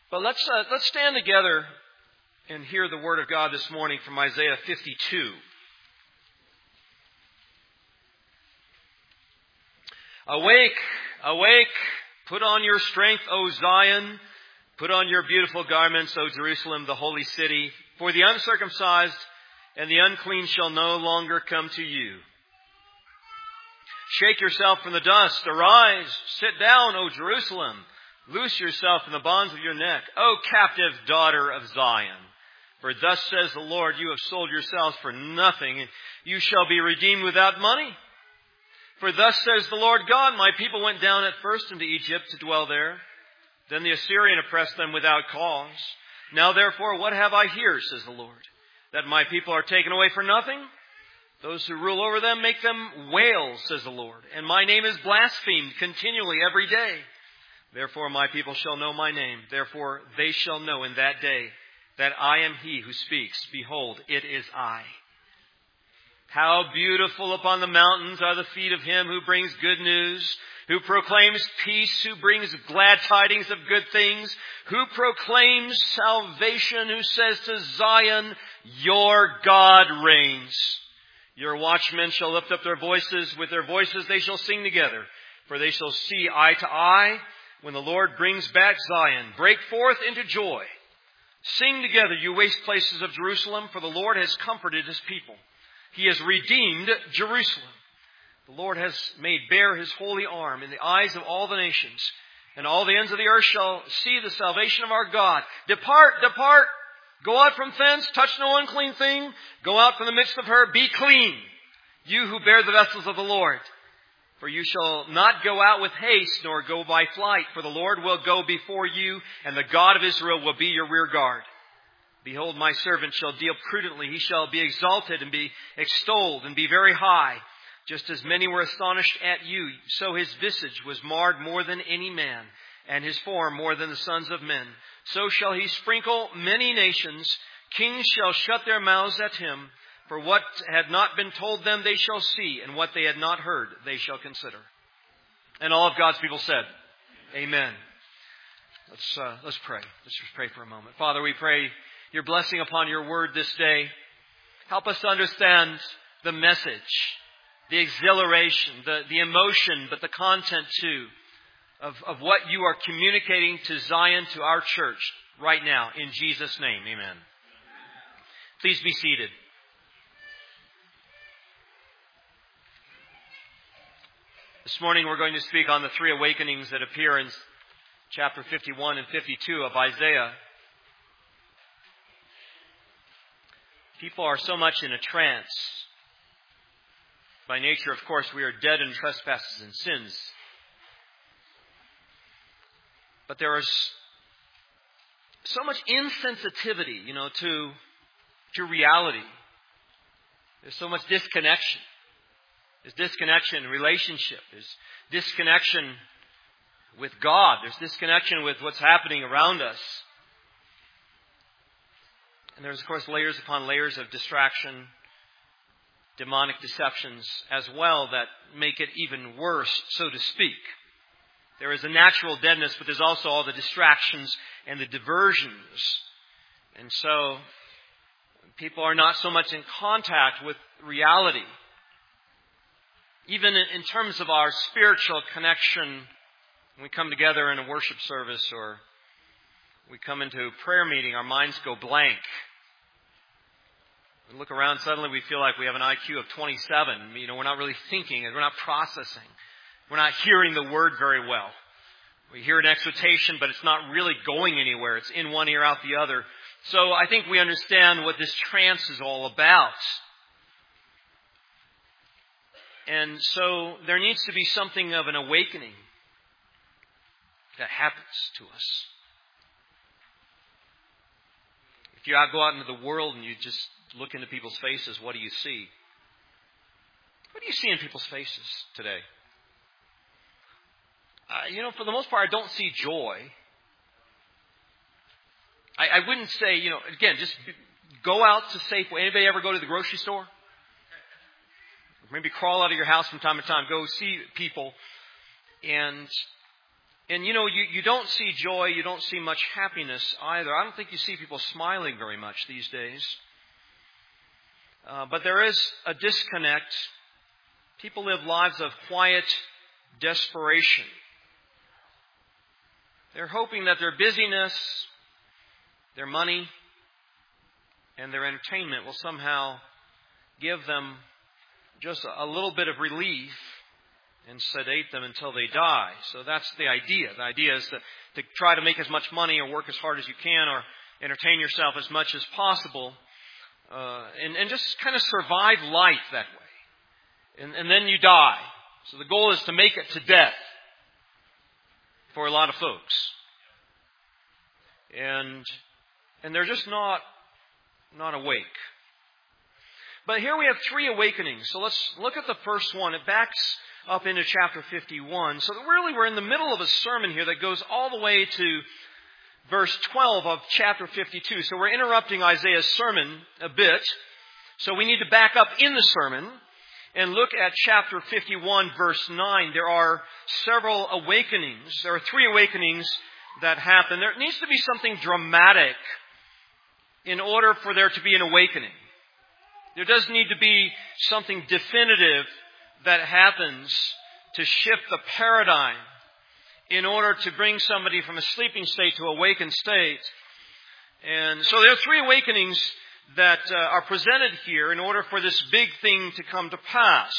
But let's stand together and hear the Word of God this morning from Isaiah 52. Awake, awake, put on your strength, O Zion. Put on your beautiful garments, O Jerusalem, the holy city. For the uncircumcised and the unclean shall no longer come to you. Shake yourself from the dust. Arise, sit down, O Jerusalem. Loose yourself from the bonds of your neck, O captive daughter of Zion. For thus says the Lord, you have sold yourselves for nothing, and you shall be redeemed without money. For thus says the Lord God, my people went down at first into Egypt to dwell there. Then the Assyrian oppressed them without cause. Now therefore, what have I here, says the Lord? That my people are taken away for nothing? Those who rule over them make them wail, says the Lord. And my name is blasphemed continually every day. Therefore my people shall know my name. Therefore they shall know in that day that I am he who speaks. Behold, it is I. How beautiful upon the mountains are the feet of him who brings good news, who proclaims peace, who brings glad tidings of good things, who proclaims salvation, who says to Zion, your God reigns. Your watchmen shall lift up their voices. With their voices they shall sing together, for they shall see eye to eye when the Lord brings back Zion. Break forth into joy. Sing together, you waste places of Jerusalem, for the Lord has comforted his people. He has redeemed Jerusalem. The Lord has made bare his holy arm in the eyes of all the nations, and all the ends of the earth shall see the salvation of our God. Depart, depart, go out from thence, touch no unclean thing, go out from the midst of her, be clean, you who bear the vessels of the Lord. For you shall not go out with haste, nor go by flight, for the Lord will go before you, and the God of Israel will be your rear guard. Behold, my servant shall deal prudently. He shall be exalted and be extolled and be very high. Just as many were astonished at you, so his visage was marred more than any man, and his form more than the sons of men. So shall he sprinkle many nations. Kings shall shut their mouths at him. For what had not been told them they shall see, and what they had not heard they shall consider. And all of God's people said, Amen. Let's pray. Let's just pray for a moment. Father, we pray your blessing upon your word this day. Help us to understand the message, the exhilaration, the emotion, but the content too, of what you are communicating to Zion, to our church right now. In Jesus' name, amen. Please be seated. This morning we're going to speak on the three awakenings that appear in chapter 51 and 52 of Isaiah. People are so much in a trance. By nature, of course, we are dead in trespasses and sins. But there is so much insensitivity, to reality. There's so much disconnection. There's disconnection in relationship. There's disconnection with God. There's disconnection with what's happening around us. And there's, of course, layers upon layers of distraction, demonic deceptions as well that make it even worse, so to speak. There is a natural deadness, but there's also all the distractions and the diversions. And so people are not so much in contact with reality. Even in terms of our spiritual connection, when we come together in a worship service or we come into a prayer meeting, our minds go blank. We look around, suddenly we feel like we have an IQ of 27. We're not really thinking, we're not processing. We're not hearing the word very well. We hear an exhortation, but it's not really going anywhere. It's in one ear, out the other. So I think we understand what this trance is all about. And so there needs to be something of an awakening that happens to us. If you go out into the world and you just look into people's faces, what do you see? What do you see in people's faces today? For the most part, I don't see joy. I wouldn't say, again, just go out to Safeway. Anybody ever go to the grocery store? Maybe crawl out of your house from time to time. Go see people. And And you don't see joy, you don't see much happiness either. I don't think you see people smiling very much these days. But there is a disconnect. People live lives of quiet desperation. They're hoping that their busyness, their money, and their entertainment will somehow give them just a little bit of relief and sedate them until they die. So that's the idea. The idea is to try to make as much money or work as hard as you can or entertain yourself as much as possible and just kind of survive life that way. And then you die. So the goal is to make it to death for a lot of folks. And they're just not awake. But here we have 3 awakenings. So let's look at the first one. It backs up into chapter 51. So really we're in the middle of a sermon here that goes all the way to verse 12 of chapter 52. So we're interrupting Isaiah's sermon a bit. So we need to back up in the sermon and look at chapter 51, verse 9. There are several awakenings. There are 3 awakenings that happen. There needs to be something dramatic in order for there to be an awakening. There does need to be something definitive that happens to shift the paradigm in order to bring somebody from a sleeping state to awakened state. And so there are 3 awakenings that are presented here in order for this big thing to come to pass.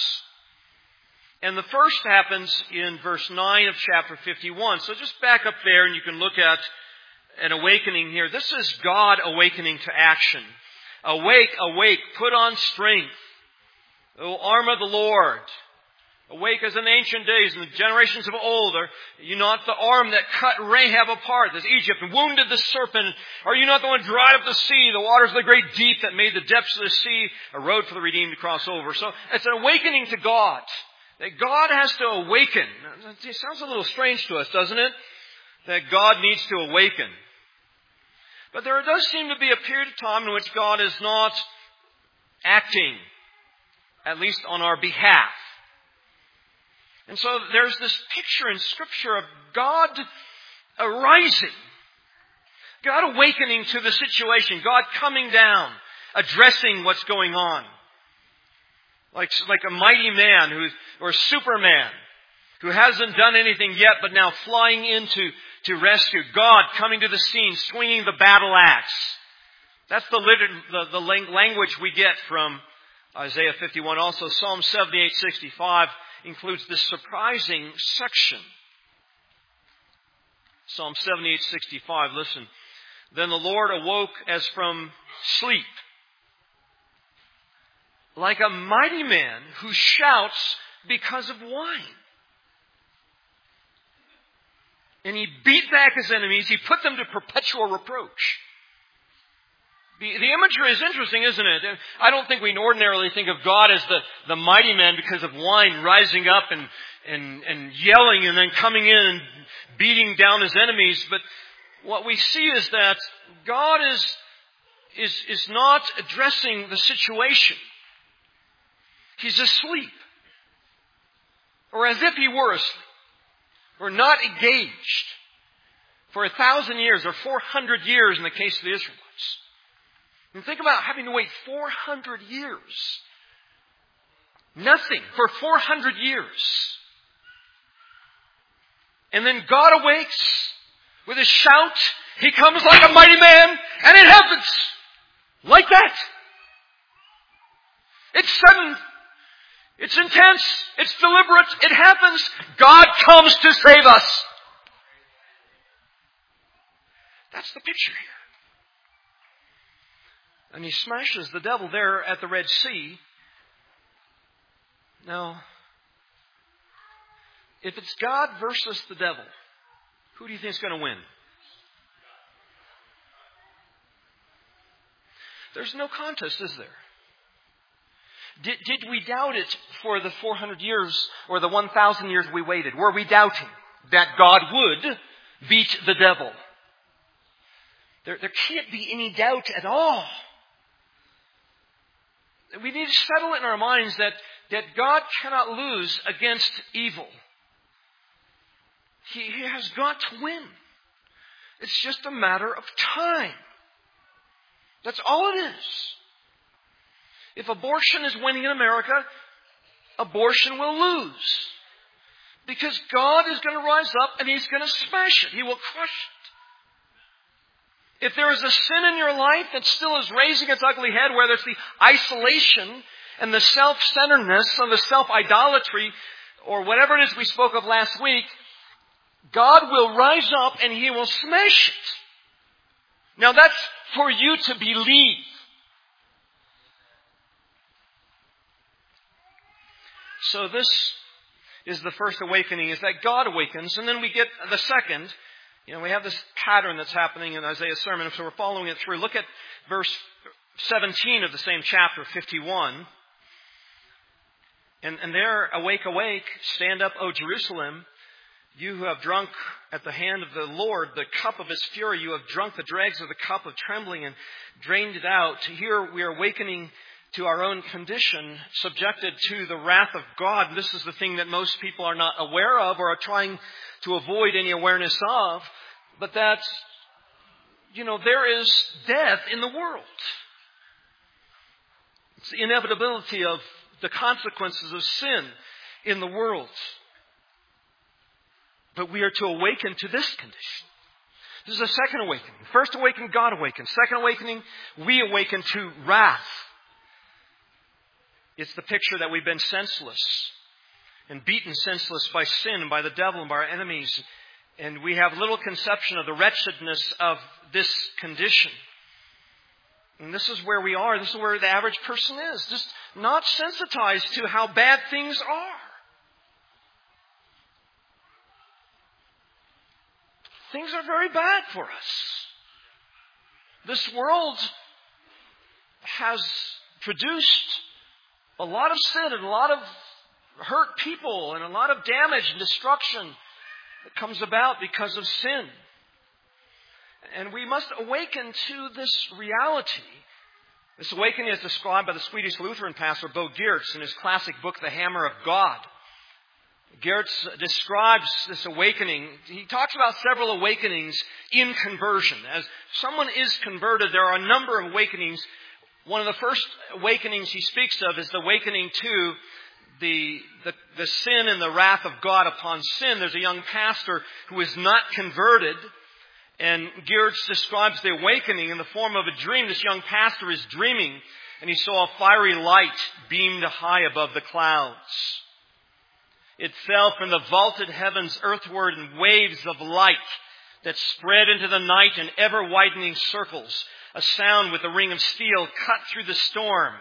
And the first happens in verse 9 of chapter 51. So just back up there and you can look at an awakening here. This is God awakening to action. Awake, awake, put on strength, O arm of the Lord. Awake as in ancient days, in the generations of old. Are you not the arm that cut Rahab apart as Egypt and wounded the serpent? Are you not the one who dried up the sea, the waters of the great deep that made the depths of the sea a road for the redeemed to cross over? So it's an awakening to God. That God has to awaken. It sounds a little strange to us, doesn't it? That God needs to awaken. But there does seem to be a period of time in which God is not acting, at least on our behalf. And so there's this picture in Scripture of God arising, God awakening to the situation, God coming down, addressing what's going on. Like a mighty man or Superman who hasn't done anything yet but now flying in to rescue. God coming to the scene, swinging the battle axe. That's the language we get from Isaiah 51. Also, Psalm 78:65 includes this surprising section. Psalm 78:65, listen. Then the Lord awoke as from sleep, like a mighty man who shouts because of wine. And he beat back his enemies. He put them to perpetual reproach. The imagery is interesting, isn't it? I don't think we ordinarily think of God as the mighty man because of wine rising up and yelling and then coming in and beating down his enemies. But what we see is that God is not addressing the situation. He's asleep. Or as if he were asleep. Or not engaged. For 1,000 years or 400 years in the case of the Israelites. And think about having to wait 400 years. Nothing for 400 years. And then God awakes with a shout. He comes like a mighty man, and it happens. Like that. It's sudden. It's intense. It's deliberate. It happens. God comes to save us. That's the picture here. And he smashes the devil there at the Red Sea. Now, if it's God versus the devil, who do you think is going to win? There's no contest, is there? Did we doubt it for the 400 years or the 1,000 years we waited? Were we doubting that God would beat the devil? There can't be any doubt at all. We need to settle it in our minds that God cannot lose against evil. He has got to win. It's just a matter of time. That's all it is. If abortion is winning in America, abortion will lose. Because God is going to rise up and He's going to smash it. He will crush it. If there is a sin in your life that still is raising its ugly head, whether it's the isolation and the self-centeredness and the self-idolatry, or whatever it is we spoke of last week, God will rise up and He will smash it. Now that's for you to believe. So this is the first awakening, is that God awakens. And then we get the second. We have this pattern that's happening in Isaiah's sermon, so we're following it through. Look at verse 17 of the same chapter, 51. And there, awake, awake, stand up, O Jerusalem. You who have drunk at the hand of the Lord the cup of His fury, you have drunk the dregs of the cup of trembling and drained it out. Here we are awakening to our own condition, subjected to the wrath of God. And this is the thing that most people are not aware of or are trying to avoid any awareness of. But that's, there is death in the world. It's the inevitability of the consequences of sin in the world. But we are to awaken to this condition. This is a second awakening. First awakening, God awakens. Second awakening, we awaken to wrath. It's the picture that we've been senseless and beaten senseless by sin and by the devil and by our enemies. And we have little conception of the wretchedness of this condition. And this is where we are. This is where the average person is. Just not sensitized to how bad things are. Things are very bad for us. This world has produced a lot of sin and a lot of hurt people and a lot of damage and destruction that comes about because of sin. And we must awaken to this reality. This awakening is described by the Swedish Lutheran pastor Bo Geertz in his classic book, The Hammer of God. Geertz describes this awakening. He talks about several awakenings in conversion. As someone is converted, there are a number of awakenings. One of the first awakenings he speaks of is the awakening to the sin and the wrath of God upon sin. There's a young pastor who is not converted, and Geertz describes the awakening in the form of a dream. This young pastor is dreaming, and he saw a fiery light beamed high above the clouds. It fell from the vaulted heavens earthward in waves of light that spread into the night in ever-widening circles. A sound with a ring of steel cut through the storm.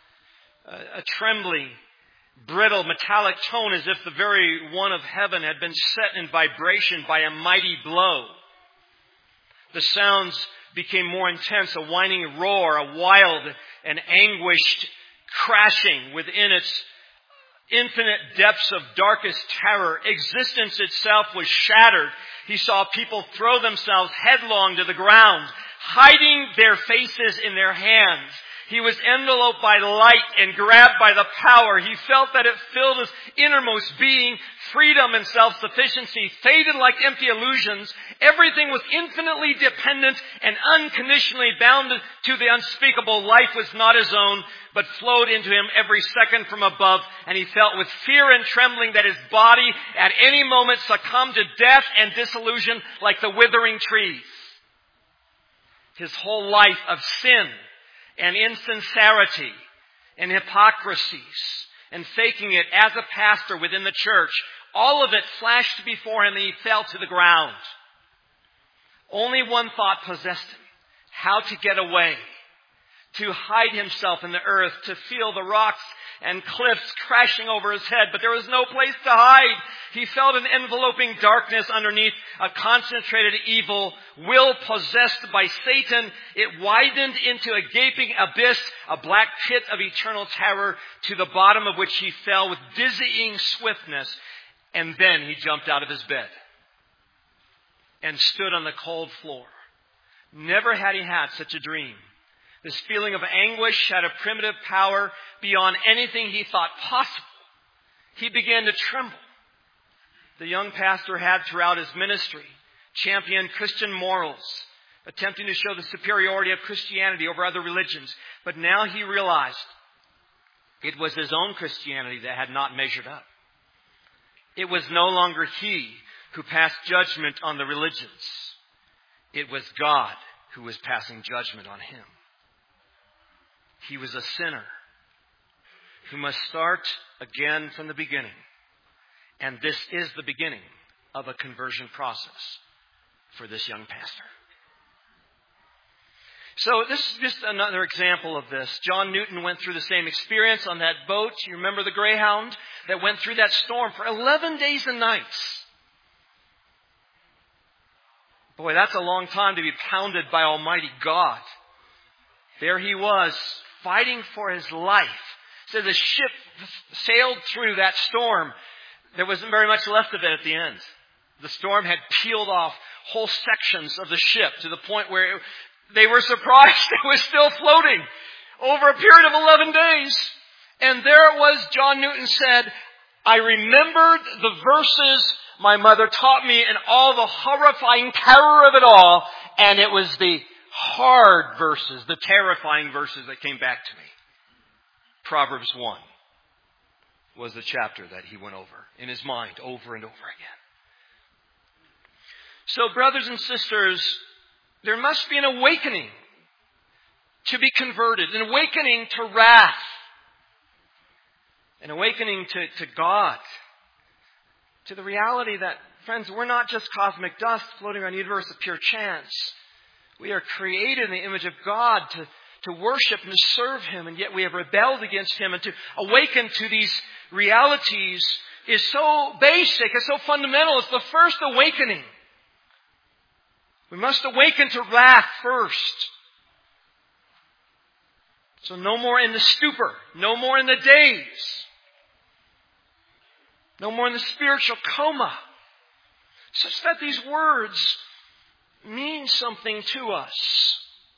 A trembling, brittle, metallic tone as if the very one of heaven had been set in vibration by a mighty blow. The sounds became more intense, a whining roar, a wild and anguished crashing within its infinite depths of darkest terror. Existence itself was shattered. He saw people throw themselves headlong to the ground, hiding their faces in their hands. He was enveloped by light and grabbed by the power. He felt that it filled his innermost being. Freedom and self-sufficiency faded like empty illusions. Everything was infinitely dependent and unconditionally bound to the unspeakable. Life was not his own, but flowed into him every second from above. And he felt with fear and trembling that his body at any moment succumbed to death and disillusion like the withering trees. His whole life of sin and insincerity and hypocrisies and faking it as a pastor within the church, all of it flashed before him and he fell to the ground. Only one thought possessed him: how to get away, to hide himself in the earth, to feel the rocks and cliffs crashing over his head. But there was no place to hide. He felt an enveloping darkness underneath a concentrated evil will possessed by Satan. It widened into a gaping abyss, a black pit of eternal terror, to the bottom of which he fell with dizzying swiftness. And then he jumped out of his bed and stood on the cold floor. Never had he had such a dream. This feeling of anguish had a primitive power beyond anything he thought possible. He began to tremble. the young pastor had throughout his ministry, championed Christian morals, attempting to show the superiority of Christianity over other religions. But now he realized it was his own Christianity that had not measured up. It was no longer he who passed judgment on the religions. It was God who was passing judgment on him. He was a sinner who must start again from the beginning. And this is the beginning of a conversion process for this young pastor. So this is just another example of this. John Newton went through the same experience on that boat. You remember the Greyhound that went through that storm for 11 days and nights. Boy, that's a long time to be pounded by Almighty God. There he was, fighting for his life. So the ship sailed through that storm. There wasn't very much left of it at the end. The storm had peeled off whole sections of the ship to the point where they were surprised it was still floating over a period of 11 days. And there it was, John Newton said, I remembered the verses my mother taught me and all the horrifying terror of it all. And it was the hard verses, the terrifying verses that came back to me. Proverbs 1 was the chapter that he went over in his mind over and over again. So, brothers and sisters, there must be an awakening to be converted, an awakening to wrath, an awakening to God, to the reality that, friends, we're not just cosmic dust floating around the universe of pure chance. We are created in the image of God to worship and to serve Him, and yet we have rebelled against Him. And to awaken to these realities is so basic, it's so fundamental. It's the first awakening. We must awaken to wrath first. So no more in the stupor, no more in the daze, no more in the spiritual coma, such that these words mean something to us.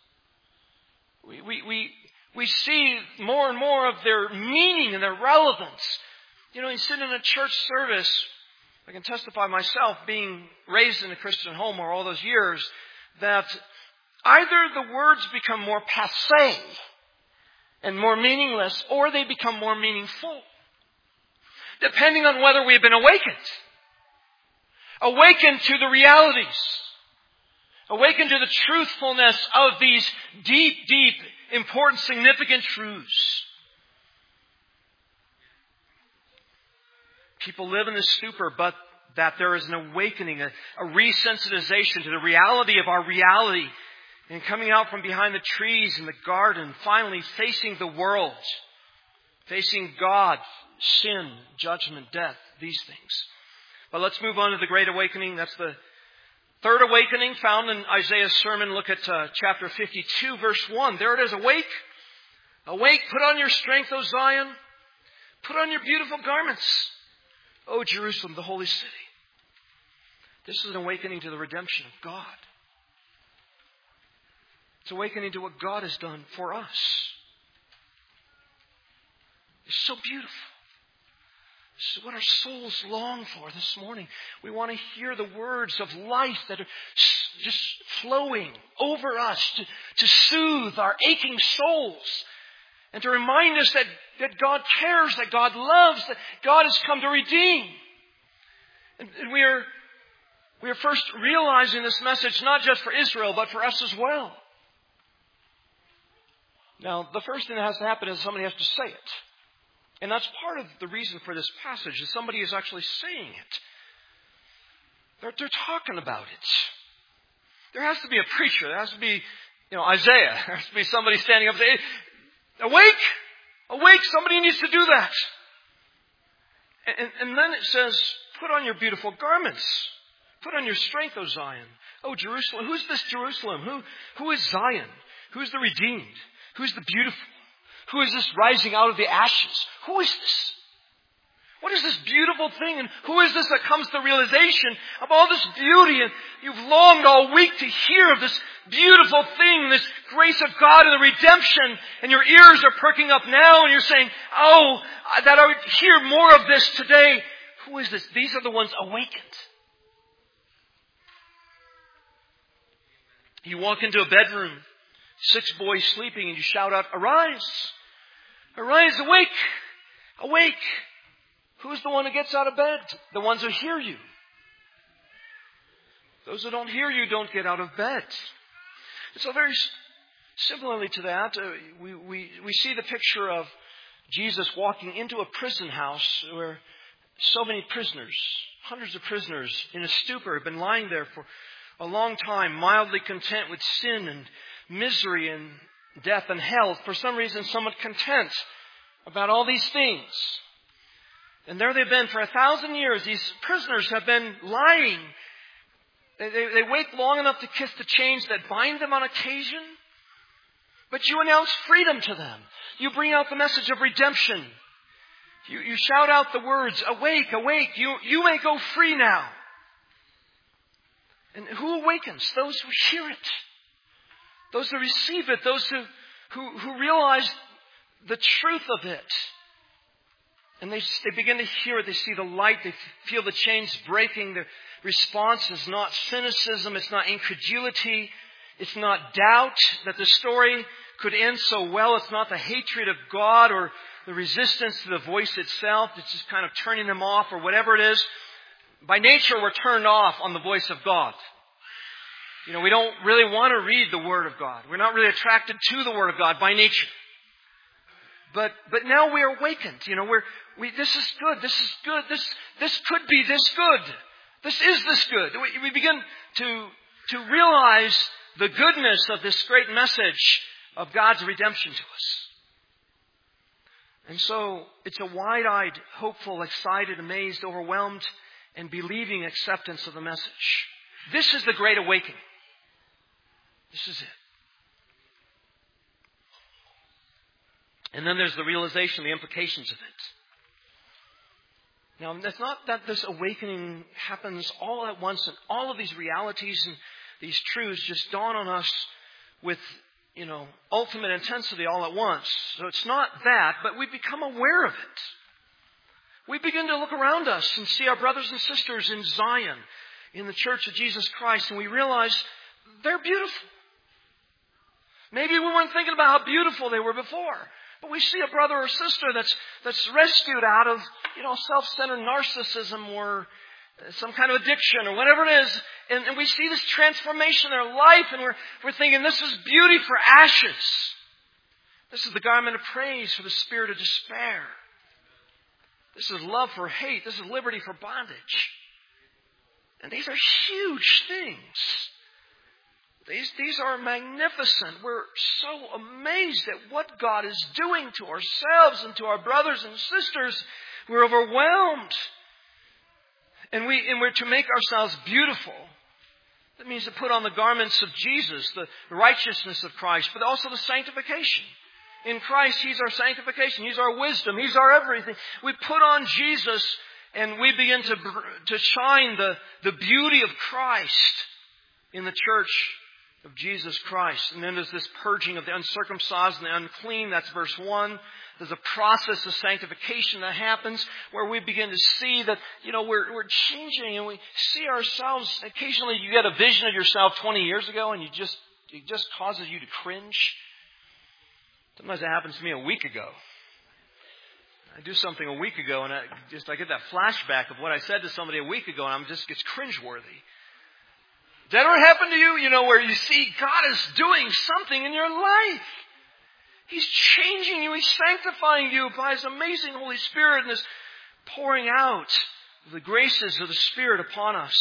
We see more and more of their meaning and their relevance. You know, you sit in a church service, I can testify myself, being raised in a Christian home for all those years, that either the words become more passé and more meaningless, or they become more meaningful, depending on whether we've been awakened. Awakened to the realities. Awakened to the truthfulness of these deep, deep, important, significant truths. People live in the stupor, but that there is an awakening, a resensitization to the reality of our reality, and coming out from behind the trees in the garden, finally facing the world, facing God, sin, judgment, death, these things. But let's move on to the Great Awakening. That's the third awakening found in Isaiah's sermon. Look at chapter 52, verse 1. There it is. Awake, awake, put on your strength, O Zion. Put on your beautiful garments, O Jerusalem, the holy city. This is an awakening to the redemption of God. It's awakening to what God has done for us. It's so beautiful. This is what our souls long for this morning. We want to hear the words of life that are just flowing over us to soothe our aching souls and to remind us that God cares, that God loves, that God has come to redeem. And we are first realizing this message not just for Israel, but for us as well. Now, the first thing that has to happen is somebody has to say it. And that's part of the reason for this passage, is somebody is actually saying it. They're talking about it. There has to be a preacher. There has to be, Isaiah. There has to be somebody standing up and saying, awake! Awake! Somebody needs to do that. And then it says, put on your beautiful garments. Put on your strength, O Zion. O Jerusalem. Who's this Jerusalem? Who is Zion? Who's the redeemed? Who's the beautiful? Who is this rising out of the ashes? Who is this? What is this beautiful thing? And who is this that comes to the realization of all this beauty? And you've longed all week to hear of this beautiful thing, this grace of God and the redemption. And your ears are perking up now and you're saying, oh, that I would hear more of this today. Who is this? These are the ones awakened. You walk into a bedroom, 6 boys sleeping, and you shout out, "Arise! Arise, awake! Awake!" Who's the one who gets out of bed? The ones who hear you. Those who don't hear you don't get out of bed. So very similarly to that, we see the picture of Jesus walking into a prison house where so many prisoners, hundreds of prisoners in a stupor, have been lying there for a long time, mildly content with sin and misery and death and hell. For some reason, somewhat content about all these things. And there they've been for 1,000 years. These prisoners have been lying. They wait long enough to kiss the chains that bind them on occasion. But you announce freedom to them. You bring out the message of redemption. You shout out the words, "Awake, awake, you may go free now." And who awakens? Those who hear it. Those who receive it. Those who realize the truth of it. And they begin to hear it. They see the light. They feel the chains breaking. The response is not cynicism. It's not incredulity. It's not doubt that the story could end so well. It's not the hatred of God or the resistance to the voice itself. It's just kind of turning them off or whatever it is. By nature, we're turned off on the voice of God. We don't really want to read the Word of God. We're not really attracted to the Word of God by nature. But now we are awakened. This is good. This is good. This could be this good. This is this good. We begin to realize the goodness of this great message of God's redemption to us. And so it's a wide-eyed, hopeful, excited, amazed, overwhelmed, and believing acceptance of the message. This is the great awakening. This is it. And then there's the realization, the implications of it. Now, it's not that this awakening happens all at once and all of these realities and these truths just dawn on us with, ultimate intensity all at once. So it's not that, but we become aware of it. We begin to look around us and see our brothers and sisters in Zion, in the Church of Jesus Christ, and we realize they're beautiful. Maybe we weren't thinking about how beautiful they were before. But we see a brother or sister that's rescued out of, self-centered narcissism or some kind of addiction or whatever it is. And we see this transformation in their life and we're thinking this is beauty for ashes. This is the garment of praise for the spirit of despair. This is love for hate. This is liberty for bondage. And these are huge things. These are magnificent. We're so amazed at what God is doing to ourselves and to our brothers and sisters. We're overwhelmed. And we're to make ourselves beautiful. That means to put on the garments of Jesus, the righteousness of Christ, but also the sanctification. In Christ, He's our sanctification. He's our wisdom. He's our everything. We put on Jesus and we begin to shine the beauty of Christ in the church of Jesus Christ. And then there's this purging of the uncircumcised and the unclean. That's verse 1. There's a process of sanctification that happens where we begin to see that, we're changing and we see ourselves. Occasionally you get a vision of yourself 20 years ago and it just causes you to cringe. Sometimes it happens to me a week ago. I do something a week ago and I get that flashback of what I said to somebody a week ago and it's cringeworthy. Did that ever happen to you? Where you see God is doing something in your life. He's changing you. He's sanctifying you by His amazing Holy Spirit and is pouring out the graces of the Spirit upon us.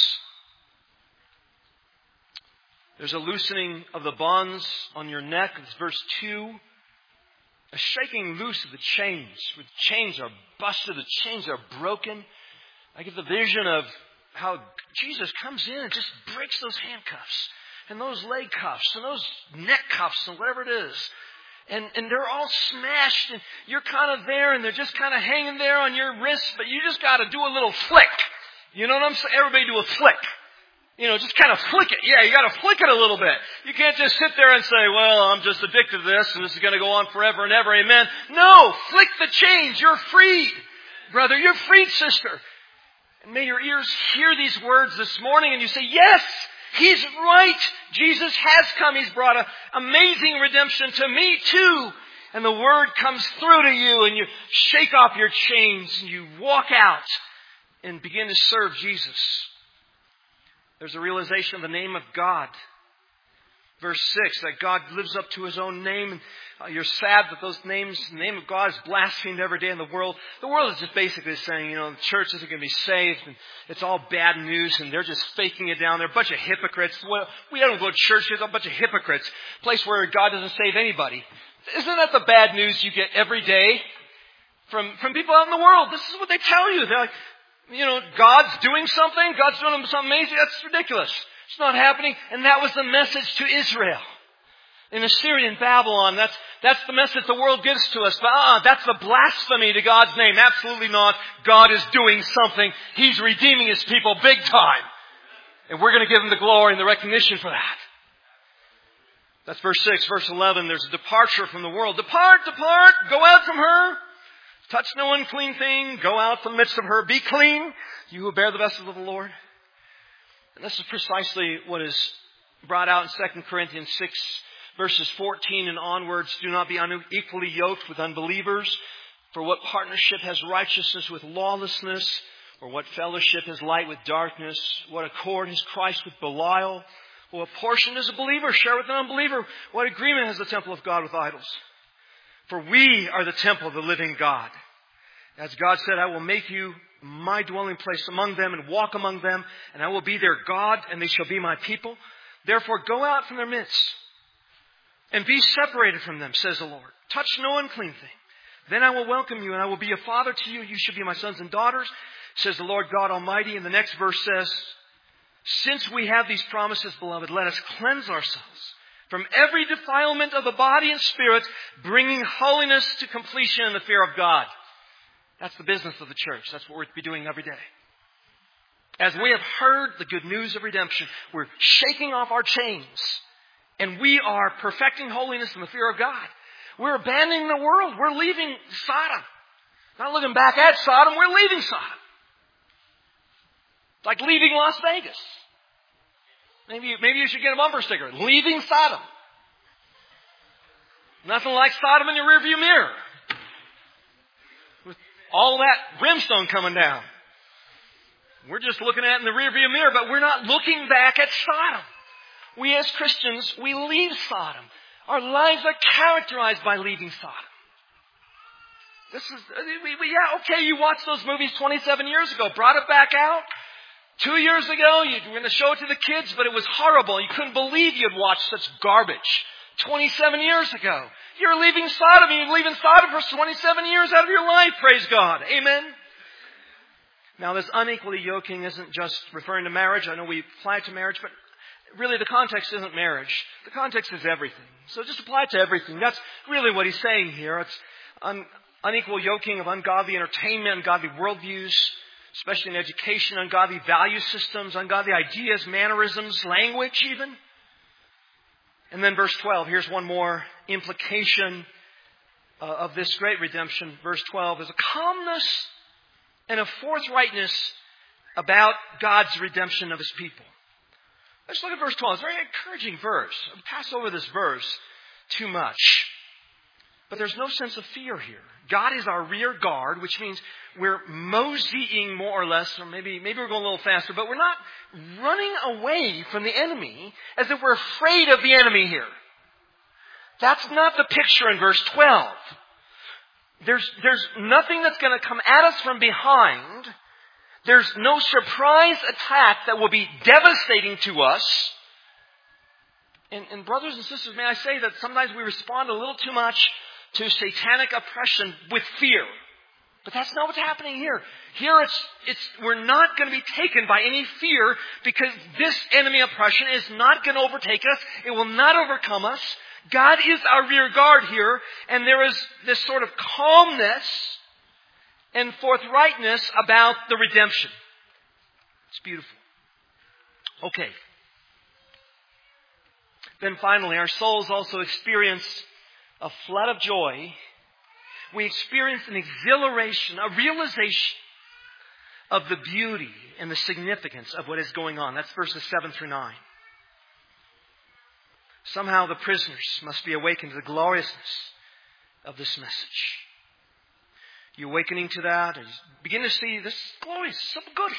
There's a loosening of the bonds on your neck. It's verse 2. A shaking loose of the chains. The chains are busted. The chains are broken. I get the vision of how Jesus comes in and just breaks those handcuffs and those leg cuffs and those neck cuffs and whatever it is. And they're all smashed and you're kind of there and they're just kind of hanging there on your wrists, but you just got to do a little flick. You know what I'm saying? Everybody do a flick. Just kind of flick it. Yeah, you got to flick it a little bit. You can't just sit there and say, well, I'm just addicted to this and this is going to go on forever and ever. Amen. No, flick the chains. You're freed, brother. You're freed, sister. And may your ears hear these words this morning and you say, yes, He's right. Jesus has come. He's brought an amazing redemption to me too. And the Word comes through to you and you shake off your chains and you walk out and begin to serve Jesus. There's a realization of the name of God. Verse 6, that God lives up to His own name. And you're sad that the name of God is blasphemed every day in the world. The world is just basically saying, the church isn't going to be saved. And it's all bad news. And they're just faking it down. They're a bunch of hypocrites. Well, we don't go to church. There's a bunch of hypocrites. A place where God doesn't save anybody. Isn't that the bad news you get every day from people out in the world? This is what they tell you. They're like, God's doing something. God's doing something amazing. That's ridiculous. It's not happening. And that was the message to Israel. In Assyria and Babylon, that's the message the world gives to us. But that's the blasphemy to God's name. Absolutely not. God is doing something. He's redeeming His people big time. And we're going to give Him the glory and the recognition for that. That's verse 6. Verse 11, there's a departure from the world. Depart, depart, go out from her. Touch no unclean thing. Go out from the midst of her. Be clean, you who bear the vessels of the Lord. And this is precisely what is brought out in 2 Corinthians 6, verses 14 and onwards. Do not be unequally yoked with unbelievers. For what partnership has righteousness with lawlessness? Or what fellowship has light with darkness? What accord has Christ with Belial? Or what portion does a believer share with an unbeliever? What agreement has the temple of God with idols? For we are the temple of the living God. As God said, I will make you my dwelling place among them and walk among them, and I will be their God, and they shall be my people. Therefore go out from their midst and be separated from them, says the Lord. Touch no unclean thing. Then I will welcome you, and I will be a father to you. You shall be my sons and daughters, says the Lord God Almighty. And the next verse says, since we have these promises, beloved, let us cleanse ourselves from every defilement of the body and spirit, bringing holiness to completion in the fear of God. That's the business of the church. That's what we're to be doing every day. As we have heard the good news of redemption, we're shaking off our chains. And we are perfecting holiness in the fear of God. We're abandoning the world. We're leaving Sodom. Not looking back at Sodom, we're leaving Sodom. It's like leaving Las Vegas. Maybe you should get a bumper sticker. Leaving Sodom. Nothing like Sodom in your rearview mirror. With all that brimstone coming down. We're just looking at it in the rearview mirror, but we're not looking back at Sodom. We as Christians, we leave Sodom. Our lives are characterized by leaving Sodom. You watched those movies 27 years ago, brought it back out. 2 years ago, you were going to show it to the kids, but it was horrible. You couldn't believe you'd watched such garbage 27 years ago. You're leaving Sodom. You're leaving Sodom for 27 years out of your life. Praise God. Amen. Now, this unequally yoking isn't just referring to marriage. I know we apply it to marriage, but really the context isn't marriage. The context is everything. So just apply it to everything. That's really what he's saying here. It's unequal yoking of ungodly entertainment, ungodly worldviews, especially in education, ungodly value systems, ungodly ideas, mannerisms, language even. And then verse 12, here's one more implication of this great redemption. Verse 12 is a calmness and a forthrightness about God's redemption of His people. Let's look at verse 12. It's a very encouraging verse. I'll pass over this verse too much. But there's no sense of fear here. God is our rear guard, which means we're moseying more or less, or maybe we're going a little faster, but we're not running away from the enemy as if we're afraid of the enemy here. That's not the picture in verse 12. There's nothing that's going to come at us from behind. There's no surprise attack that will be devastating to us. And brothers and sisters, may I say that sometimes we respond a little too much to satanic oppression with fear. But that's not what's happening here. Here we're not going to be taken by any fear because this enemy oppression is not going to overtake us. It will not overcome us. God is our rear guard here, and there is this sort of calmness and forthrightness about the redemption. It's beautiful. Okay. Then finally, our souls also experience a flood of joy. We experience an exhilaration, a realization of the beauty and the significance of what is going on. That's verses 7 through 9. Somehow the prisoners must be awakened to the gloriousness of this message. You awakening to that, and you begin to see this glorious, something good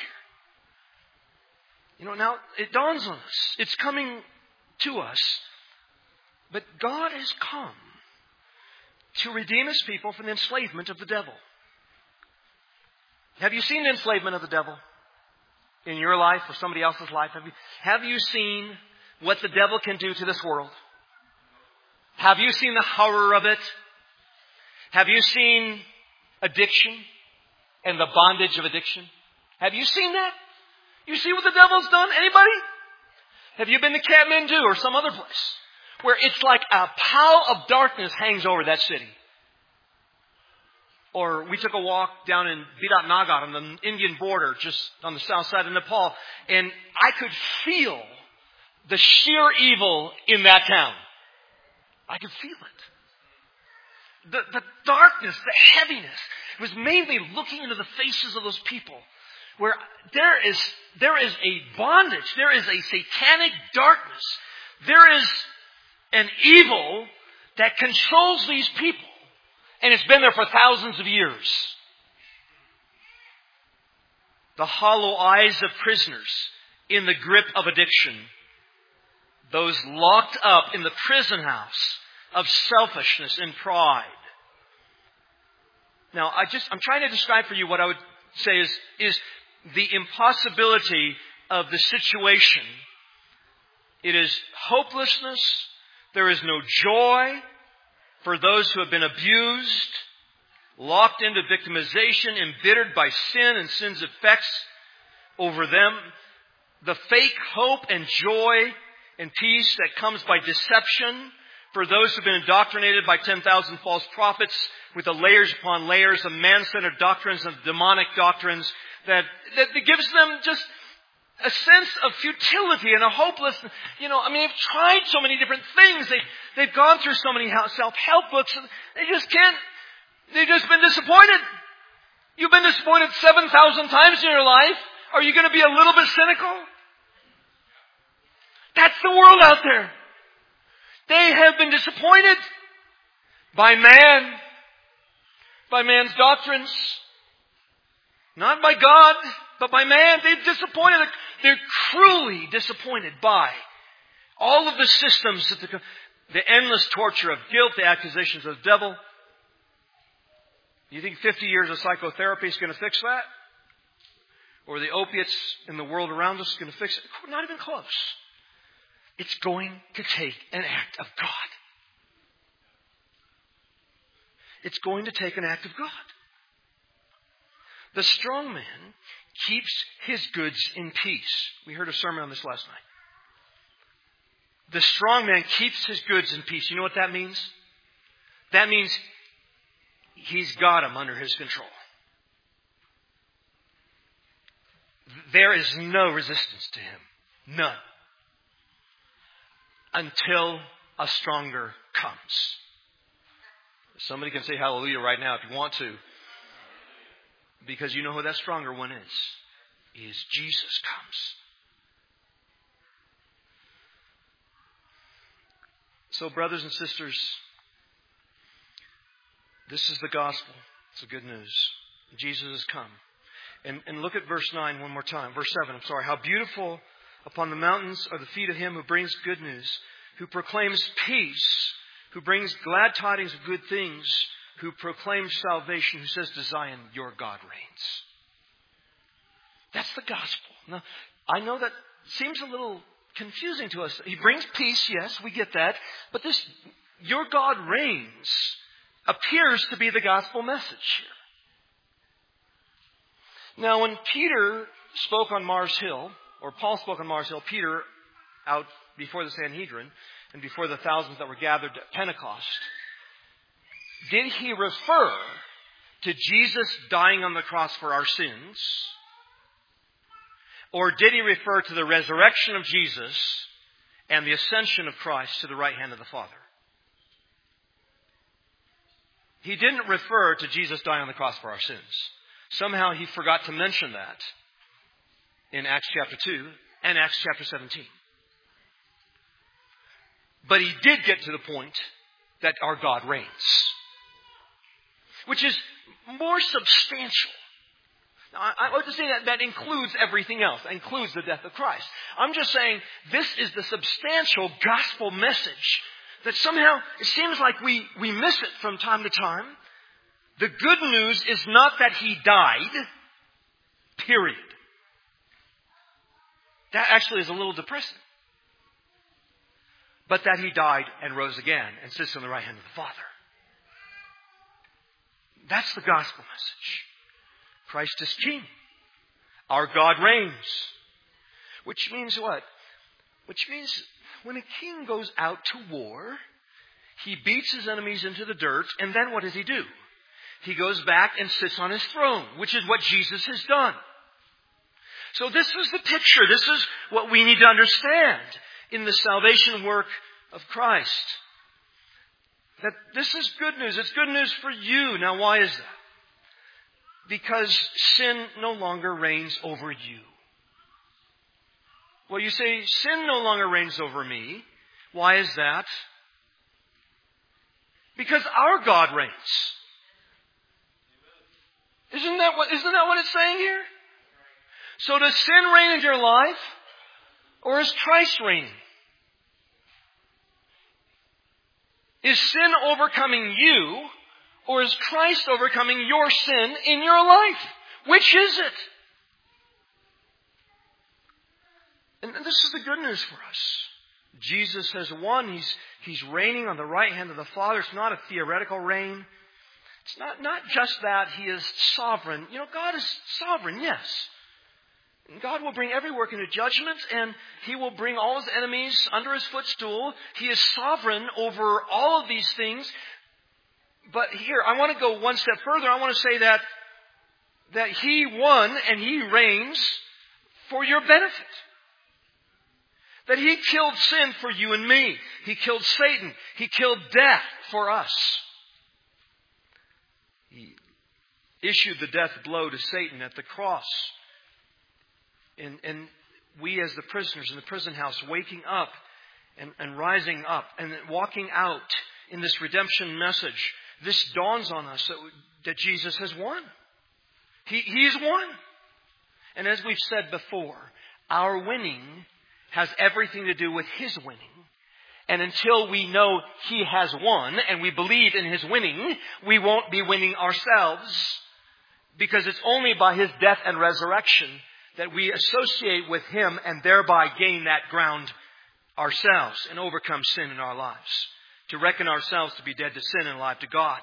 here. Now it dawns on us. It's coming to us. But God has come to redeem His people from the enslavement of the devil. Have you seen the enslavement of the devil in your life or somebody else's life? Have you seen what the devil can do to this world? Have you seen the horror of it? Have you seen addiction and the bondage of addiction? Have you seen that? You see what the devil's done? Anybody? Have you been to Kathmandu or some other place where it's like a pall of darkness hangs over that city? Or we took a walk down in Biratnagar on the Indian border, just on the south side of Nepal, and I could feel the sheer evil in that town. I could feel it. The darkness, the heaviness. It was mainly looking into the faces of those people where there is a bondage. There is a satanic darkness. There is an evil that controls these people. And it's been there for thousands of years. The hollow eyes of prisoners in the grip of addiction. Those locked up in the prison house of selfishness and pride. Now, I'm trying to describe for you what I would say is the impossibility of the situation. It is hopelessness. There is no joy for those who have been abused, locked into victimization, embittered by sin and sin's effects over them. The fake hope and joy and peace that comes by deception for those who have been indoctrinated by 10,000 false prophets with the layers upon layers of man-centered doctrines and demonic doctrines that gives them just a sense of futility and a hopeless, they've tried so many different things. They've gone through so many self-help books. And they've just been disappointed. You've been disappointed 7,000 times in your life. Are you going to be a little bit cynical? That's the world out there. They have been disappointed by man, by man's doctrines. Not by God, but by man. They're cruelly disappointed by all of the systems, the endless torture of guilt, the accusations of the devil. You think 50 years of psychotherapy is going to fix that? Or the opiates in the world around us is going to fix it? Not even close. It's going to take an act of God. It's going to take an act of God. The strong man keeps his goods in peace. We heard a sermon on this last night. The strong man keeps his goods in peace. You know what that means? That means he's got them under his control. There is no resistance to him. None. Until a stronger comes. Somebody can say hallelujah right now if you want to. Because you know who that stronger one is Jesus comes. So brothers and sisters, this is the gospel. It's the good news. Jesus has come. And look at verse 9 one more time. Verse 7, How beautiful upon the mountains are the feet of him who brings good news, who proclaims peace, who brings glad tidings of good things, who proclaims salvation, who says to Zion, your God reigns. That's the gospel. Now, I know that seems a little confusing to us. He brings peace, yes, we get that. But this, your God reigns, appears to be the gospel message here. Now, when Peter spoke on Mars Hill, or Paul spoke on Mars Hill, Peter out before the Sanhedrin and before the thousands that were gathered at Pentecost, did he refer to Jesus dying on the cross for our sins? Or did he refer to the resurrection of Jesus and the ascension of Christ to the right hand of the Father? He didn't refer to Jesus dying on the cross for our sins. Somehow he forgot to mention that in Acts chapter 2 and Acts chapter 17. But he did get to the point that our God reigns, which is more substantial. Now, I want to say that includes everything else. That includes the death of Christ. I'm just saying this is the substantial gospel message that somehow it seems like we miss it from time to time. The good news is not that he died, period. That actually is a little depressing. But that he died and rose again and sits on the right hand of the Father. That's the gospel message. Christ is king. Our God reigns. Which means what? Which means when a king goes out to war, he beats his enemies into the dirt, and then what does he do? He goes back and sits on his throne, which is what Jesus has done. So this is the picture. This is what we need to understand in the salvation work of Christ. That this is good news. It's good news for you. Now, why is that? Because sin no longer reigns over you. Well, you say, sin no longer reigns over me. Why is that? Because our God reigns. Isn't that what it's saying here? So does sin reign in your life? Or is Christ reigning? Is sin overcoming you? Or is Christ overcoming your sin in your life? Which is it? And this is the good news for us. Jesus has won. He's reigning on the right hand of the Father. It's not a theoretical reign. It's not just that He is sovereign. You know, God is sovereign, yes. And God will bring every work into judgment, and He will bring all His enemies under His footstool. He is sovereign over all of these things. But here, I want to go one step further. I want to say that He won and He reigns for your benefit. That He killed sin for you and me. He killed Satan. He killed death for us. He issued the death blow to Satan at the cross. And we as the prisoners in the prison house waking up and rising up and walking out in this redemption message, this dawns on us that Jesus has won. He's won. And as we've said before, our winning has everything to do with His winning. And until we know He has won and we believe in His winning, we won't be winning ourselves. Because it's only by His death and resurrection that we associate with Him and thereby gain that ground ourselves and overcome sin in our lives. To reckon ourselves to be dead to sin and alive to God.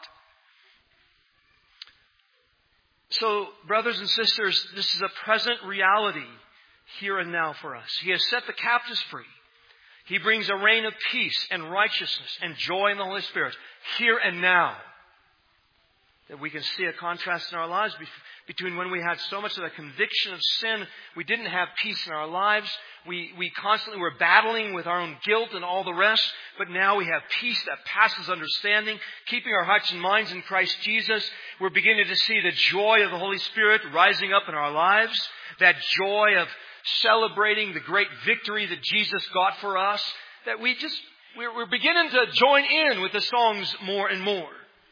So, brothers and sisters, this is a present reality here and now for us. He has set the captives free. He brings a reign of peace and righteousness and joy in the Holy Spirit here and now. That we can see a contrast in our lives between when we had so much of the conviction of sin, we didn't have peace in our lives. We constantly were battling with our own guilt and all the rest. But now we have peace that passes understanding, keeping our hearts and minds in Christ Jesus. We're beginning to see the joy of the Holy Spirit rising up in our lives. That joy of celebrating the great victory that Jesus got for us. That we're beginning to join in with the songs more and more.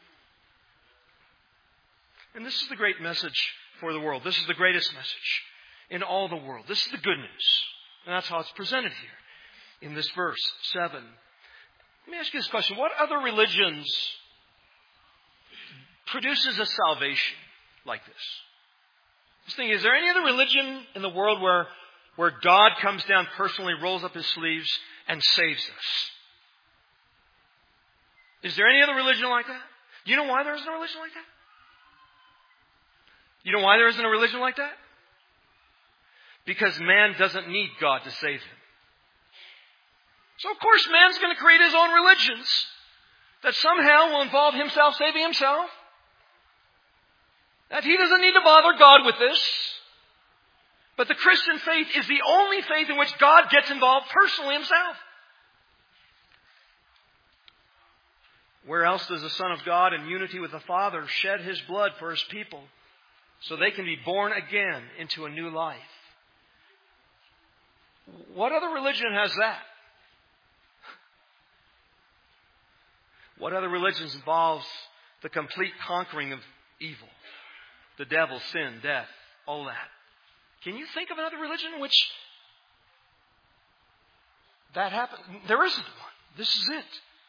And this is the great message for the world. This is the greatest message in all the world. This is the good news. And that's how it's presented here in this verse 7. Let me ask you this question. What other religions produces a salvation like this? Just think, is there any other religion in the world where God comes down personally, rolls up His sleeves, and saves us? Is there any other religion like that? Do you know why there isn't a religion like that? You know why there isn't a religion like that? Because man doesn't need God to save him. So of course man's going to create his own religions that somehow will involve himself saving himself. That he doesn't need to bother God with this. But the Christian faith is the only faith in which God gets involved personally Himself. Where else does the Son of God in unity with the Father shed His blood for His people? so they can be born again into a new life. What other religion has that? What other religion involves the complete conquering of evil? The devil, sin, death, all that. Can you think of another religion in which that happened? There isn't one. This is it.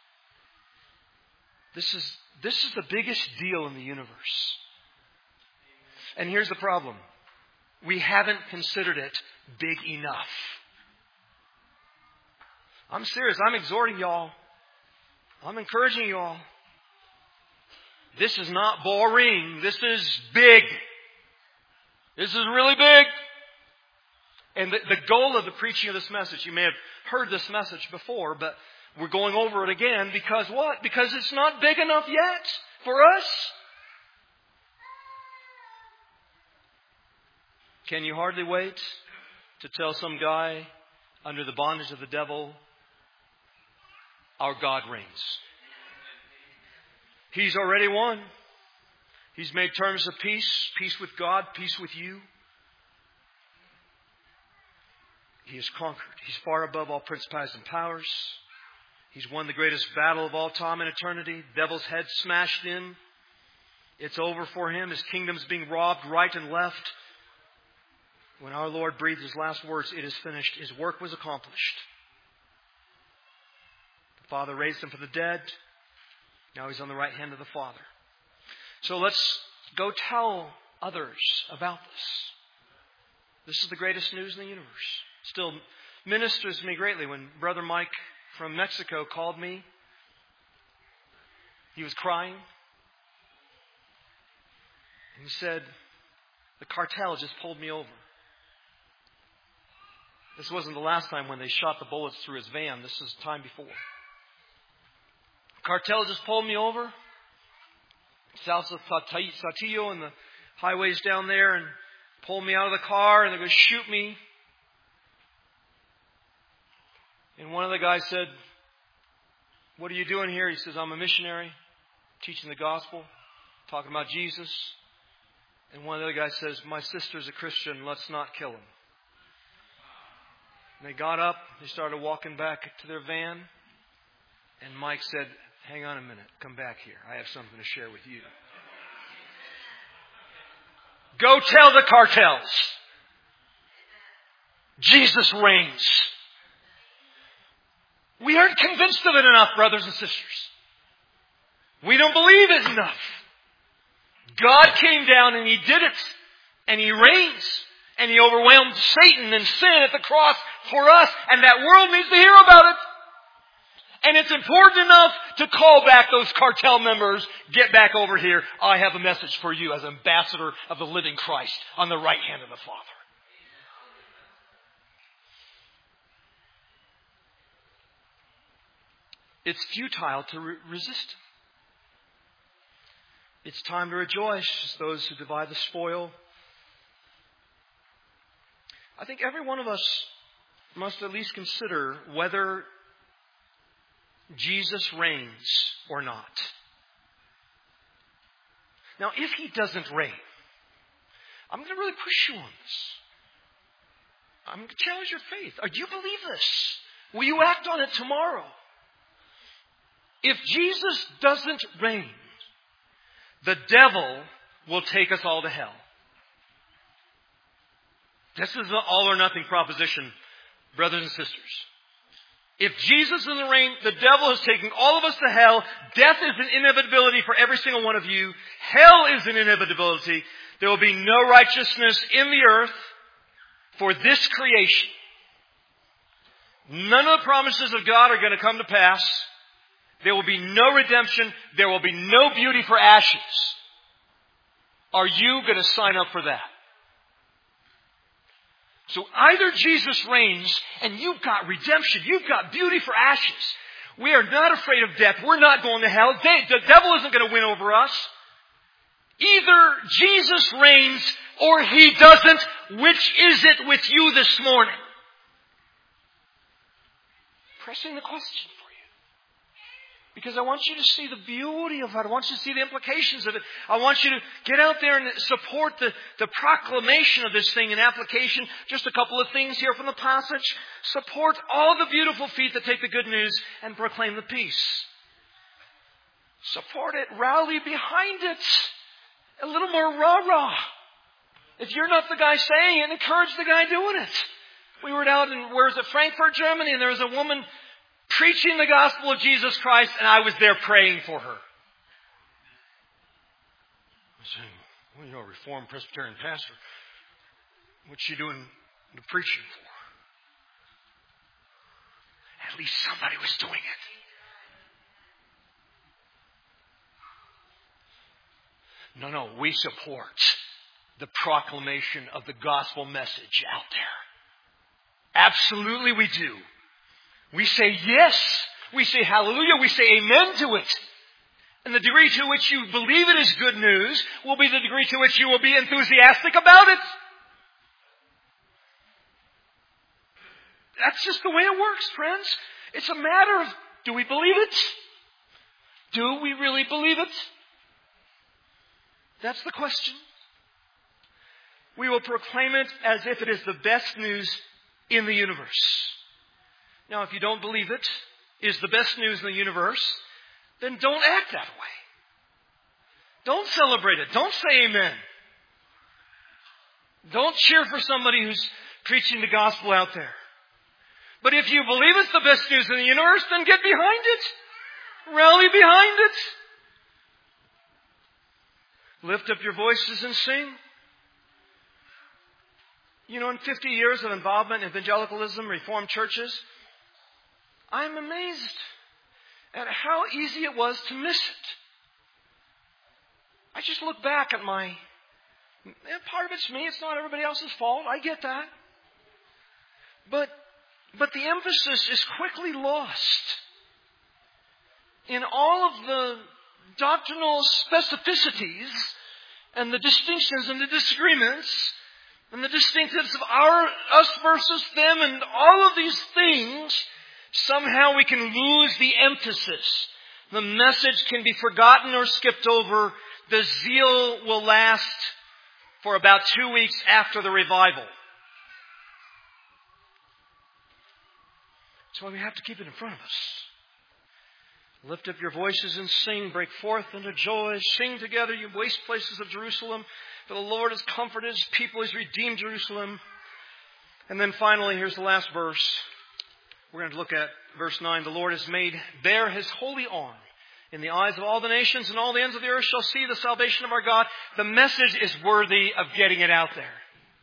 This is the biggest deal in the universe. And here's the problem. We haven't considered it big enough. I'm serious. I'm exhorting y'all. I'm encouraging you all. This is not boring. This is big. This is really big. And the goal of the preaching of this message, you may have heard this message before, but we're going over it again because what? Because it's not big enough yet for us. Can you hardly wait to tell some guy under the bondage of the devil, our God reigns? He's already won. He's made terms of peace. Peace with God. Peace with you. He has conquered. He's far above all principalities and powers. He's won the greatest battle of all time and eternity. Devil's head smashed in. It's over for him. His kingdom's being robbed right and left. When our Lord breathed His last words, it is finished. His work was accomplished. The Father raised Him from the dead. Now He's on the right hand of the Father. So let's go tell others about this. This is the greatest news in the universe. Still ministers to me greatly when Brother Mike from Mexico called me. He was crying. And he said, the cartel just pulled me over. This wasn't the last time when they shot the bullets through his van. This was the time before. Cartel just pulled me over. South of Saltillo and the highways down there, and pulled me out of the car, and they're going to shoot me. And one of the guys said, what are you doing here? He says, I'm a missionary, teaching the gospel, talking about Jesus. And one of the other guys says, my sister's a Christian, let's not kill him. And they got up, they started walking back to their van, and Mike said, hang on a minute, come back here. I have something to share with you. Go tell the cartels. Jesus reigns. We aren't convinced of it enough, brothers and sisters. We don't believe it enough. God came down and He did it. And He reigns. And He overwhelmed Satan and sin at the cross for us. And that world needs to hear about it. And it's important enough to call back those cartel members. Get back over here. I have a message for you as ambassador of the living Christ on the right hand of the Father. It's futile to resist Him. It's time to rejoice as those who divide the spoil. I think every one of us must at least consider whether Jesus reigns or not. Now, if He doesn't reign, I'm going to really push you on this. I'm going to challenge your faith. Do you believe this? Will you act on it tomorrow? If Jesus doesn't reign, the devil will take us all to hell. This is an all or nothing proposition, brothers and sisters. If Jesus doesn't reign, the devil is taking all of us to hell. Death is an inevitability for every single one of you. Hell is an inevitability. There will be no righteousness in the earth for this creation. None of the promises of God are going to come to pass. There will be no redemption. There will be no beauty for ashes. Are you going to sign up for that? So either Jesus reigns and you've got redemption. You've got beauty for ashes. We are not afraid of death. We're not going to hell. The devil isn't going to win over us. Either Jesus reigns or He doesn't. Which is it with you this morning? Pressing the question for you. Because I want you to see the beauty of it. I want you to see the implications of it. I want you to get out there and support the proclamation of this thing in application. Just a couple of things here from the passage. Support all the beautiful feet that take the good news and proclaim the peace. Support it. Rally behind it. A little more rah-rah. If you're not the guy saying it, encourage the guy doing it. We were out in, Frankfurt, Germany, and there was a woman preaching the gospel of Jesus Christ, and I was there praying for her. I said, well, you know, a Reformed Presbyterian pastor, what's she doing the preaching for? At least somebody was doing it. No, we support the proclamation of the gospel message out there. Absolutely we do. We say yes. We say hallelujah. We say amen to it. And the degree to which you believe it is good news will be the degree to which you will be enthusiastic about it. That's just the way it works, friends. It's a matter of, do we believe it? Do we really believe it? That's the question. We will proclaim it as if it is the best news in the universe. Now, if you don't believe it is the best news in the universe, then don't act that way. Don't celebrate it. Don't say amen. Don't cheer for somebody who's preaching the gospel out there. But if you believe it's the best news in the universe, then get behind it. Rally behind it. Lift up your voices and sing. You know, in 50 years of involvement in evangelicalism, Reformed churches, I'm amazed at how easy it was to miss it. I just look back at part of it's me, it's not everybody else's fault, I get that. But the emphasis is quickly lost in all of the doctrinal specificities and the distinctions and the disagreements and the distinctives of us versus them and all of these things. Somehow we can lose the emphasis. The message can be forgotten or skipped over. The zeal will last for about 2 weeks after the revival. That's why we have to keep it in front of us. Lift up your voices and sing. Break forth into joy. Sing together, you waste places of Jerusalem. For the Lord has comforted His people. He's redeemed Jerusalem. And then finally, here's the last verse. We're going to look at verse 9. The Lord has made bare His holy arm in the eyes of all the nations, and all the ends of the earth shall see the salvation of our God. The message is worthy of getting it out there.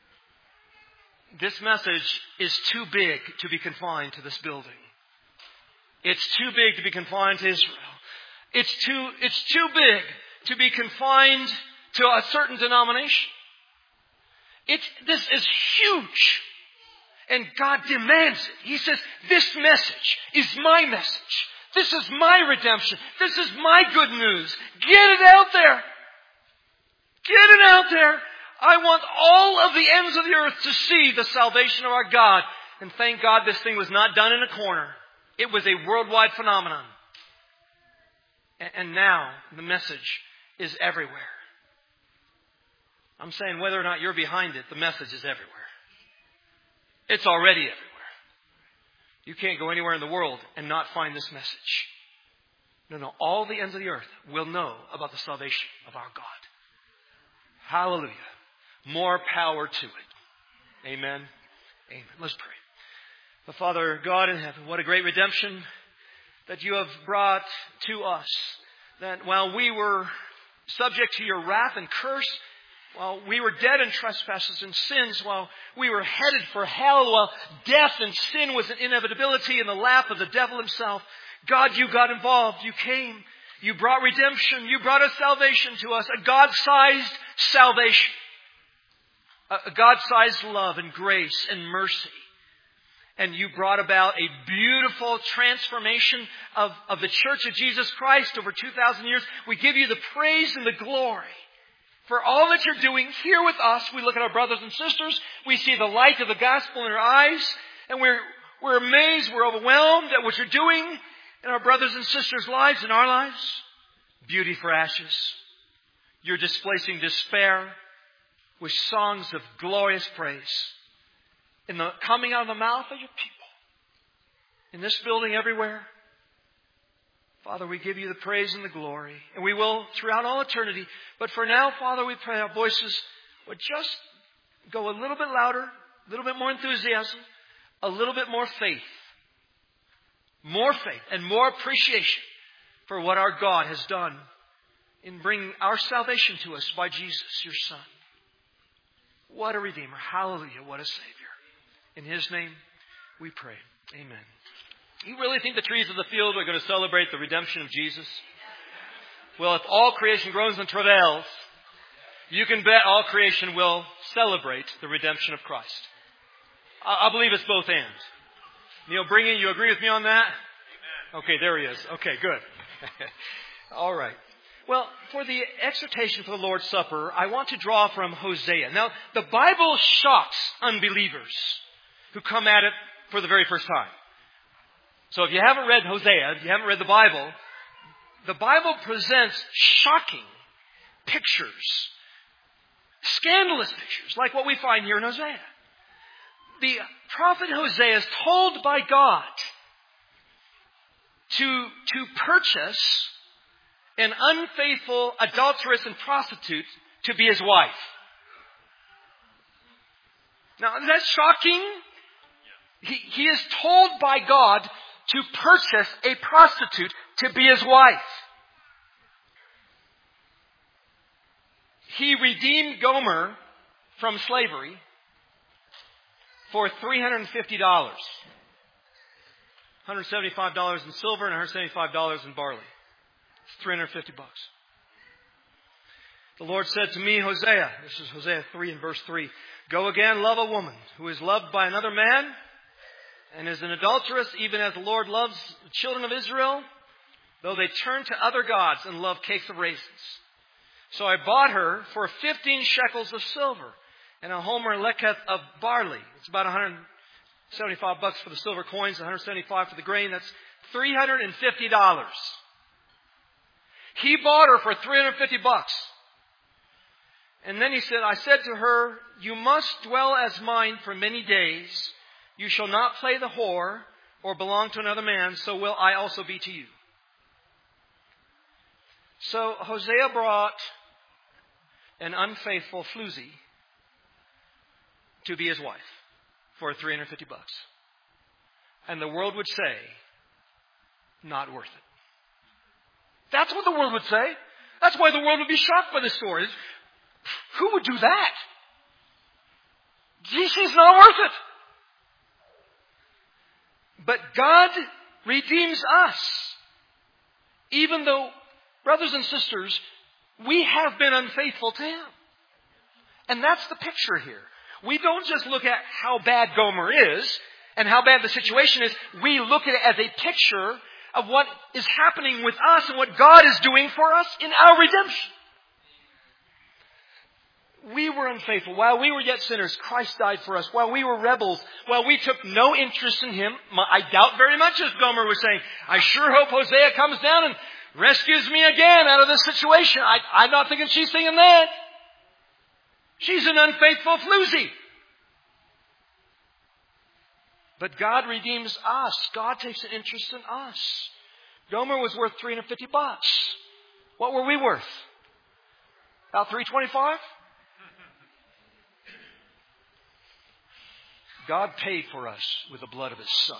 This message is too big to be confined to this building. It's too big to be confined to Israel. It's too big to be confined to a certain denomination. This is huge. And God demands it. He says, this message is my message. This is my redemption. This is my good news. Get it out there. Get it out there. I want all of the ends of the earth to see the salvation of our God. And thank God this thing was not done in a corner. It was a worldwide phenomenon. And now the message is everywhere. I'm saying whether or not you're behind it, the message is everywhere. It's already everywhere. You can't go anywhere in the world and not find this message. No. All the ends of the earth will know about the salvation of our God. Hallelujah. More power to it. Amen. Amen. Let's pray. The Father God in heaven, what a great redemption that you have brought to us. That while we were subject to your wrath and curse, while we were dead in trespasses and sins, while we were headed for hell, while death and sin was an inevitability in the lap of the devil himself, God, you got involved. You came. You brought redemption. You brought us salvation to us. A God-sized salvation. A God-sized love and grace and mercy. And you brought about a beautiful transformation of the Church of Jesus Christ over 2,000 years. We give you the praise and the glory for all that you're doing here with us. We look at our brothers and sisters. We see the light of the gospel in our eyes. And we're amazed. We're overwhelmed at what you're doing. in our brothers and sisters' lives, in our lives. Beauty for ashes. You're displacing despair with songs of glorious praise in the coming out of the mouth of your people. In this building, everywhere. Father, we give you the praise and the glory. And we will throughout all eternity. But for now, Father, we pray our voices would just go a little bit louder, a little bit more enthusiasm, a little bit more faith. More faith and more appreciation for what our God has done in bringing our salvation to us by Jesus, your Son. What a Redeemer. Hallelujah. What a Savior. In His name we pray. Amen. You really think the trees of the field are going to celebrate the redemption of Jesus? Well, if all creation groans and travails, you can bet all creation will celebrate the redemption of Christ. I believe it's both and. Neil Bringy, you agree with me on that? Amen. Okay, there he is. Okay, good. All right. Well, for the exhortation for the Lord's Supper, I want to draw from Hosea. Now, the Bible shocks unbelievers who come at it for the very first time. So if you haven't read Hosea, if you haven't read the Bible presents shocking pictures, scandalous pictures, like what we find here in Hosea. The prophet Hosea is told by God to purchase an unfaithful, adulteress, and prostitute to be his wife. Now, is that shocking? He is told by God to purchase a prostitute to be his wife. He redeemed Gomer from slavery for $350. $175 in silver and $175 in barley. It's $350. The Lord said to me, Hosea, this is Hosea 3 and verse 3, go again, love a woman who is loved by another man and is an adulteress, even as the Lord loves the children of Israel, though they turn to other gods and love cakes of raisins. So I bought her for 15 shekels of silver and a homer leketh of barley. It's about $175 for the silver coins, $175 for the grain. That's $350. He bought her for $350. And then he said, I said to her, you must dwell as mine for many days. You shall not play the whore or belong to another man, so will I also be to you. So Hosea brought an unfaithful floozy to be his wife for $350. And the world would say, not worth it. That's what the world would say. That's why the world would be shocked by this story. Who would do that? She's not worth it. But God redeems us. Even though, brothers and sisters, we have been unfaithful to Him. And that's the picture here. We don't just look at how bad Gomer is and how bad the situation is. We look at it as a picture of what is happening with us and what God is doing for us in our redemption. We were unfaithful. While we were yet sinners, Christ died for us. While we were rebels, while we took no interest in Him, I doubt very much, as Gomer was saying, I sure hope Hosea comes down and rescues me again out of this situation. I'm not thinking she's thinking that. She's an unfaithful floozy. But God redeems us. God takes an interest in us. Gomer was worth $350. What were we worth? About $325? God paid for us with the blood of His Son.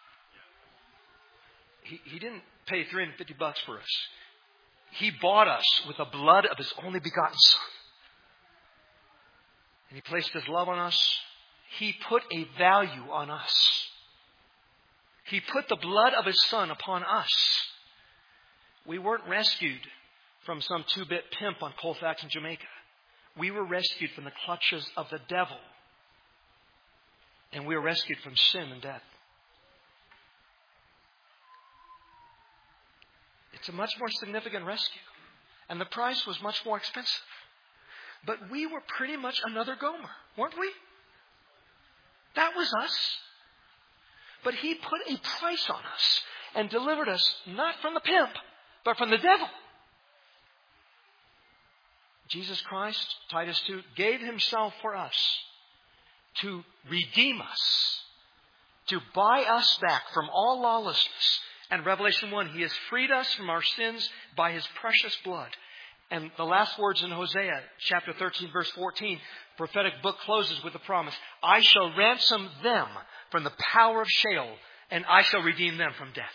He didn't pay $350 for us. He bought us with the blood of His only begotten Son. And He placed His love on us. He put a value on us. He put the blood of His Son upon us. We weren't rescued from some two-bit pimp on Colfax in Jamaica. We were rescued from the clutches of the devil. And we were rescued from sin and death. It's a much more significant rescue. And the price was much more expensive. But we were pretty much another Gomer, weren't we? That was us. But He put a price on us. and delivered us not from the pimp, but from the devil. Jesus Christ, Titus 2, gave Himself for us to redeem us, to buy us back from all lawlessness. And Revelation 1, He has freed us from our sins by His precious blood. And the last words in Hosea, chapter 13, verse 14, prophetic book closes with the promise, I shall ransom them from the power of Sheol, and I shall redeem them from death.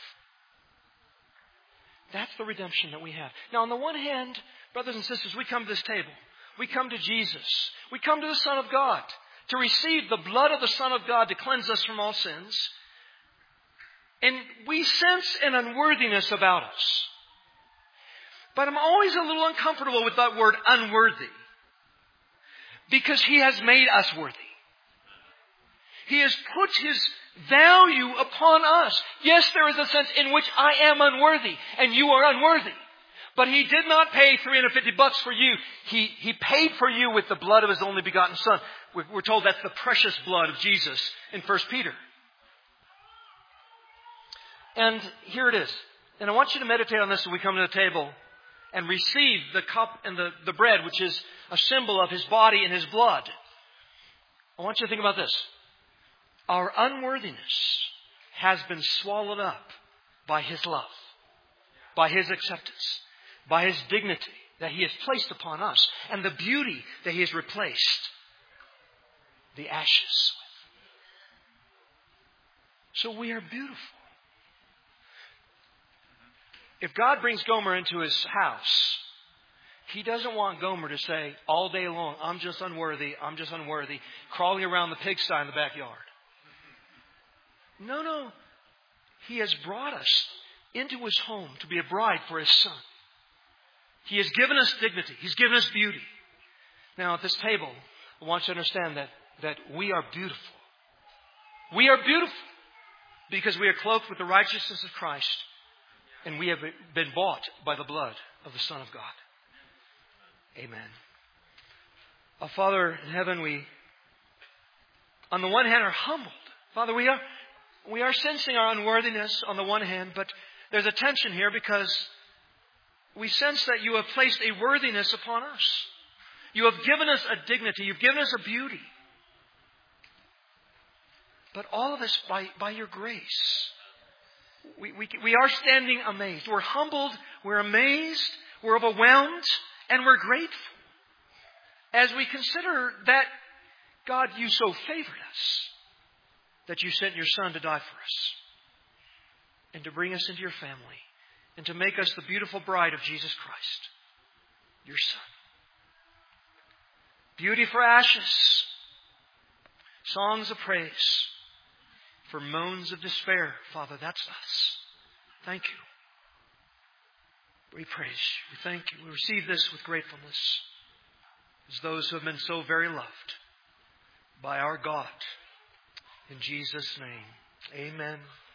That's the redemption that we have. Now, on the one hand, brothers and sisters, we come to this table. We come to Jesus. We come to the Son of God to receive the blood of the Son of God to cleanse us from all sins. And we sense an unworthiness about us. But I'm always a little uncomfortable with that word unworthy. Because He has made us worthy. He has put His value upon us. Yes, there is a sense in which I am unworthy and you are unworthy. But He did not pay $350 for you. He paid for you with the blood of His only begotten Son. We're told that's the precious blood of Jesus in 1 Peter. And here it is. And I want you to meditate on this as we come to the table and receive the cup and the bread, which is a symbol of His body and His blood. I want you to think about this. Our unworthiness has been swallowed up by His love, by His acceptance, by His dignity that He has placed upon us, and the beauty that He has replaced the ashes with. So we are beautiful. If God brings Gomer into His house, He doesn't want Gomer to say all day long, I'm just unworthy, crawling around the pigsty in the backyard. No. He has brought us into His home to be a bride for His Son. He has given us dignity. He's given us beauty. Now at this table, I want you to understand that we are beautiful. We are beautiful because we are cloaked with the righteousness of Christ. And we have been bought by the blood of the Son of God. Amen. Oh, Father in heaven, we, on the one hand, are humbled. Father, we are sensing our unworthiness on the one hand, but there's a tension here because we sense that You have placed a worthiness upon us. You have given us a dignity. You've given us a beauty. But all of this by Your grace. We are standing amazed. We're humbled, we're amazed, we're overwhelmed, and we're grateful. As we consider that, God, You so favored us, that You sent Your Son to die for us, and to bring us into Your family, and to make us the beautiful bride of Jesus Christ, Your Son. Beauty for ashes, songs of praise, for moans of despair. Father, that's us. Thank You. We praise You. We thank You. We receive this with gratefulness as those who have been so very loved by our God. In Jesus' name, amen.